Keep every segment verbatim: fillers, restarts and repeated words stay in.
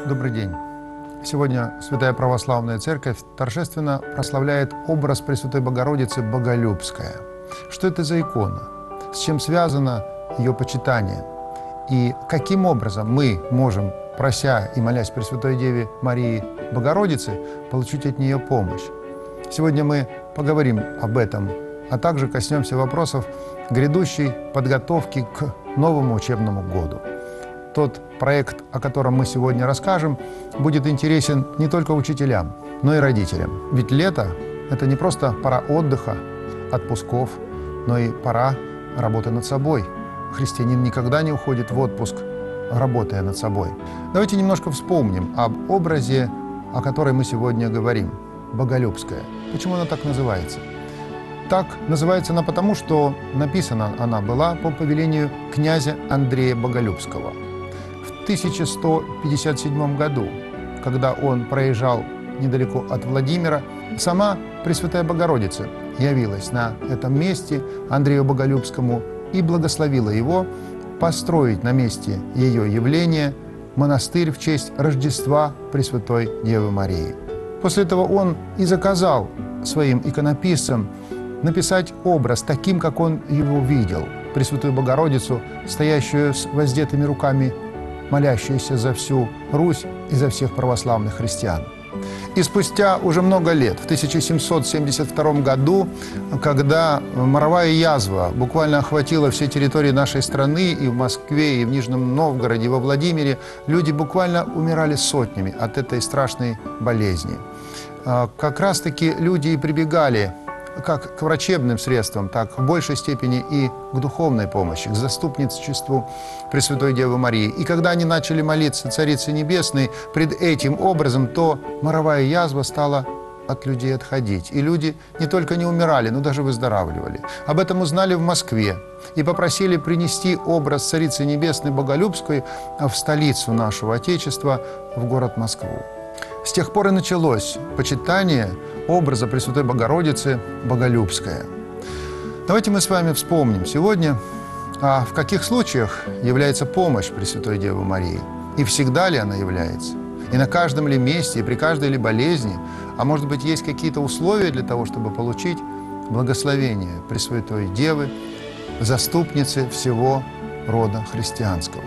Добрый день. Сегодня Святая Православная Церковь торжественно прославляет образ Пресвятой Богородицы Боголюбская. Что это за икона? С чем связано ее почитание? И каким образом мы можем, прося и молясь Пресвятой Деве Марии Богородицы, получить от нее помощь? Сегодня мы поговорим об этом, а также коснемся вопросов грядущей подготовки к новому учебному году. Тот проект, о котором мы сегодня расскажем, будет интересен не только учителям, но и родителям. Ведь лето – это не просто пора отдыха, отпусков, но и пора работы над собой. Христианин никогда не уходит в отпуск, работая над собой. Давайте немножко вспомним об образе, о котором мы сегодня говорим – Боголюбская. Почему она так называется? Так называется она потому, что написана она была по повелению князя Андрея Боголюбского. В тысяча сто пятьдесят седьмом году, когда он проезжал недалеко от Владимира, сама Пресвятая Богородица явилась на этом месте Андрею Боголюбскому и благословила его построить на месте ее явления монастырь в честь Рождества Пресвятой Девы Марии. После этого он и заказал своим иконописцам написать образ таким, как он его видел, Пресвятую Богородицу, стоящую с воздетыми руками, молящуюся за всю Русь и за всех православных христиан. И спустя уже много лет, в тысяча семьсот семьдесят втором году, когда моровая язва буквально охватила все территории нашей страны, и в Москве, и в Нижнем Новгороде, и во Владимире, люди буквально умирали сотнями от этой страшной болезни. Как раз-таки люди и прибегали как к врачебным средствам, так в большей степени и к духовной помощи, к заступничеству Пресвятой Девы Марии. И когда они начали молиться Царице Небесной пред этим образом, то моровая язва стала от людей отходить. И люди не только не умирали, но даже выздоравливали. Об этом узнали в Москве и попросили принести образ Царицы Небесной Боголюбской в столицу нашего Отечества, в город Москву. С тех пор и началось почитание образа Пресвятой Богородицы Боголюбская. Давайте мы с вами вспомним сегодня, а в каких случаях является помощь Пресвятой Девы Марии, и всегда ли она является, и на каждом ли месте, и при каждой ли болезни, а может быть, есть какие-то условия для того, чтобы получить благословение Пресвятой Девы, заступницы всего рода христианского.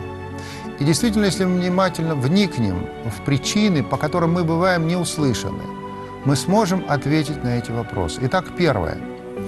И действительно, если мы внимательно вникнем в причины, по которым мы бываем не услышаны, мы сможем ответить на эти вопросы. Итак, первое.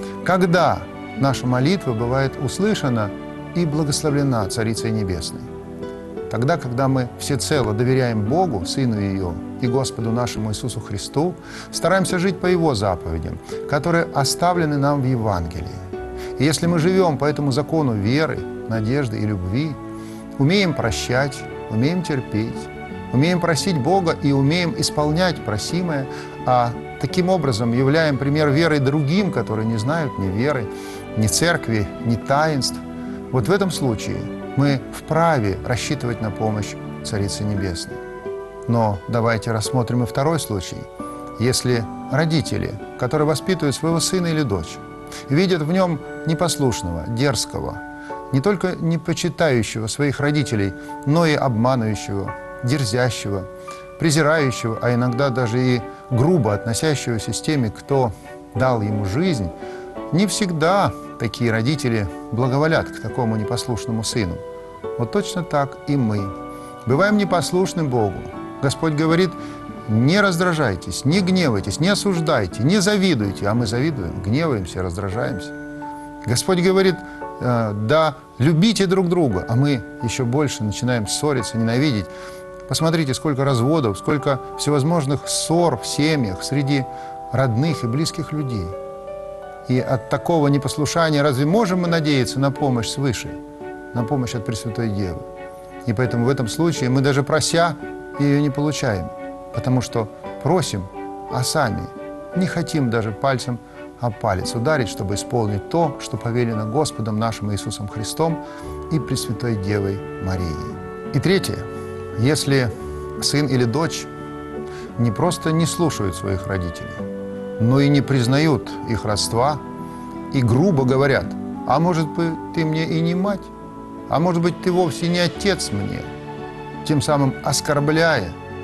Когда наша молитва бывает услышана и благословлена Царицей Небесной? Тогда, когда мы всецело доверяем Богу, Сыну Ее и Господу нашему Иисусу Христу, стараемся жить по Его заповедям, которые оставлены нам в Евангелии. И если мы живем по этому закону веры, надежды и любви, умеем прощать, умеем терпеть, умеем просить Бога и умеем исполнять просимое, а таким образом являем пример веры другим, которые не знают ни веры, ни церкви, ни таинств. Вот в этом случае мы вправе рассчитывать на помощь Царицы Небесной. Но давайте рассмотрим и второй случай. Если родители, которые воспитывают своего сына или дочь, видят в нем непослушного, дерзкого, не только не почитающего своих родителей, но и обманывающего, дерзящего, презирающего, а иногда даже и грубо относящегося с теми, кто дал ему жизнь, не всегда такие родители благоволят к такому непослушному сыну. Вот точно так и мы. Бываем непослушным Богу. Господь говорит: не раздражайтесь, не гневайтесь, не осуждайте, не завидуйте. А мы завидуем, гневаемся, раздражаемся. Господь говорит: да, любите друг друга, а мы еще больше начинаем ссориться, ненавидеть. Посмотрите, сколько разводов, сколько всевозможных ссор в семьях среди родных и близких людей. И от такого непослушания разве можем мы надеяться на помощь свыше, на помощь от Пресвятой Девы? И поэтому в этом случае мы даже прося ее не получаем, потому что просим, а сами не хотим даже пальцем о палец ударить, чтобы исполнить то, что повелено Господом нашим Иисусом Христом и Пресвятой Девой Марией. И третье. Если сын или дочь не просто не слушают своих родителей, но и не признают их родства и грубо говорят: а может быть, ты мне и не мать, а может быть, ты вовсе не отец мне, тем самым оскорбляя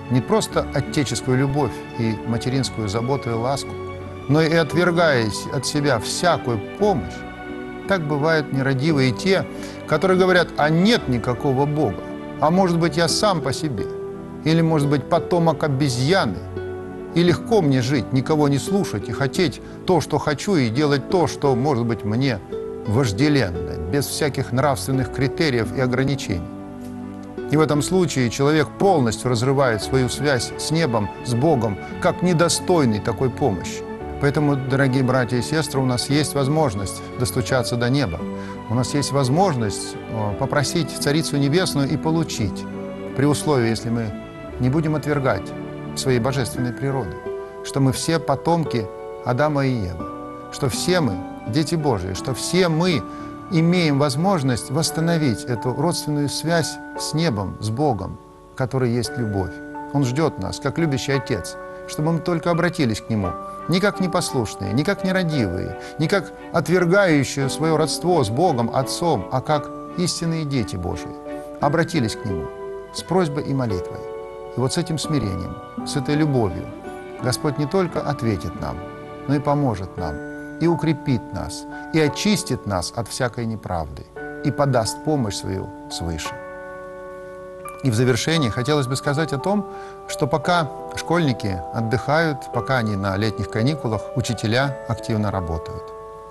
не просто отеческую любовь и материнскую заботу и ласку, но и отвергая от себя всякую помощь, так бывают нерадивые те, которые говорят: а нет никакого Бога, а может быть, я сам по себе, или, может быть, потомок обезьяны, и легко мне жить, никого не слушать и хотеть то, что хочу, и делать то, что, может быть, мне вожделенно, без всяких нравственных критериев и ограничений. И в этом случае человек полностью разрывает свою связь с небом, с Богом, как недостойный такой помощи. Поэтому, дорогие братья и сестры, у нас есть возможность достучаться до неба. У нас есть возможность попросить Царицу Небесную и получить, при условии, если мы не будем отвергать своей божественной природы, что мы все потомки Адама и Евы, что все мы дети Божии, что все мы имеем возможность восстановить эту родственную связь с небом, с Богом, который есть любовь. Он ждет нас, как любящий Отец, чтобы мы только обратились к Нему, не как непослушные, не как нерадивые, не как отвергающие свое родство с Богом, Отцом, а как истинные дети Божии. Обратились к Нему с просьбой и молитвой. И вот с этим смирением, с этой любовью Господь не только ответит нам, но и поможет нам, и укрепит нас, и очистит нас от всякой неправды, и подаст помощь свою свыше. И в завершении хотелось бы сказать о том, что пока школьники отдыхают, пока они на летних каникулах, учителя активно работают.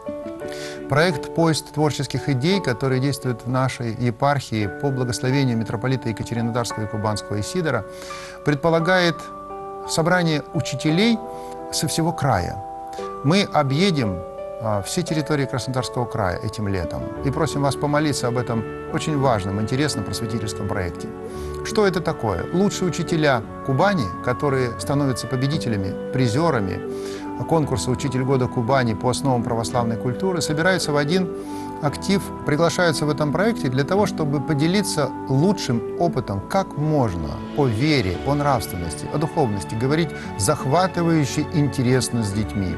Проект «Поезд творческих идей», который действует в нашей епархии по благословению митрополита Екатеринодарского и Кубанского Исидора, предполагает собрание учителей со всего края. Мы объедем а, все территории Краснодарского края этим летом и просим вас помолиться об этом очень важном, интересном просветительском проекте. Что это такое? Лучшие учителя Кубани, которые становятся победителями, призерами конкурса «Учитель года Кубани» по основам православной культуры, собираются в один актив, приглашаются в этом проекте для того, чтобы поделиться лучшим опытом, как можно о вере, о нравственности, о духовности говорить захватывающе интересно с детьми.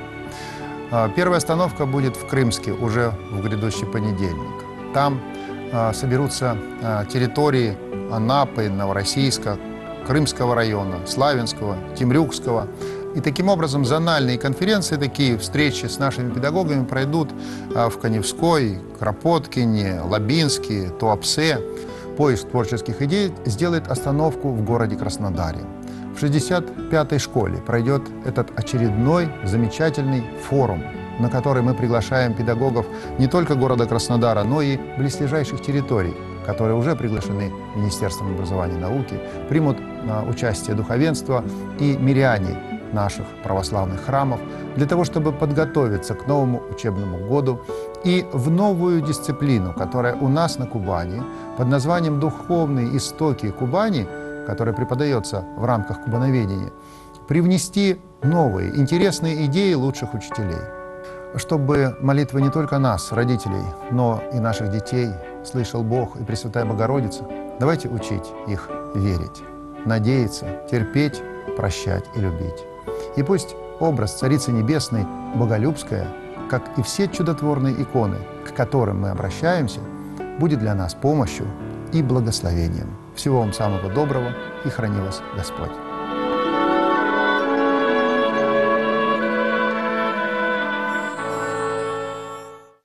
Первая остановка будет в Крымске уже в грядущий понедельник. Там соберутся территории Анапы, Новороссийска, Крымского района, Славянского, Темрюкского. И таким образом зональные конференции, такие встречи с нашими педагогами пройдут в Каневской, Кропоткине, Лабинске, Туапсе. Поезд творческих идей сделает остановку в городе Краснодаре. В шестьдесят пятой школе пройдет этот очередной замечательный форум, на который мы приглашаем педагогов не только города Краснодара, но и близлежащих территорий, которые уже приглашены Министерством образования и науки, примут участие духовенства и миряне наших православных храмов для того, чтобы подготовиться к новому учебному году и в новую дисциплину, которая у нас на Кубани под названием «Духовные истоки Кубани», которая преподается в рамках кубановедения, привнести новые, интересные идеи лучших учителей, чтобы молитва не только нас, родителей, но и наших детей слышал Бог и Пресвятая Богородица. Давайте учить их верить, надеяться, терпеть, прощать и любить. И пусть образ Царицы Небесной, Боголюбская, как и все чудотворные иконы, к которым мы обращаемся, будет для нас помощью и благословением. Всего вам самого доброго, и храни вас Господь.